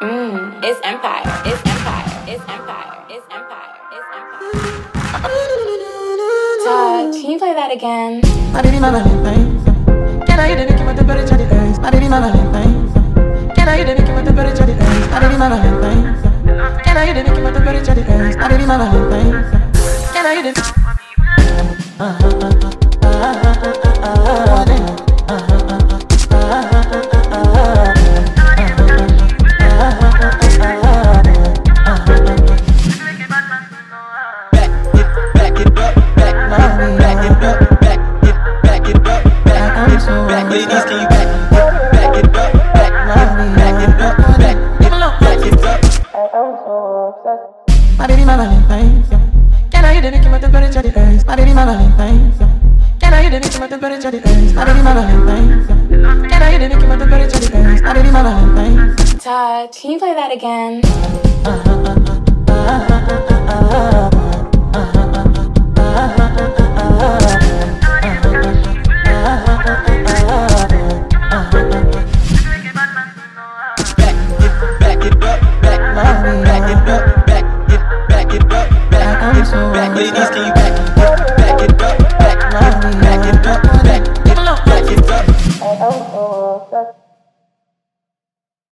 It's Empire. It's Empire. It's Empire. It's Empire. It's Empire. Todd, can you play that again? My baby, my Valentine's. Can I hear the Nicki with the bird chatty eyes? My baby, my Valentine's. Can I hear the Nicki with the bird chatty eyes? My baby, my Valentine's. Can I hear the Nicki with the bird chatty eyes? My baby, my Valentine's. Can I hear the Ladies, can you back it up, back it up, back it up. My baby, my Valentine's. Can I hear the Nicki with the bird chatty eyes? My baby, my Valentine's. Can I hear the Nicki with the bird chatty eyes? My baby, my Valentine's. Can I hear the Nicki with the bird chatty eyes? My baby, my Valentine's. Todd, can you play that again? Ladies,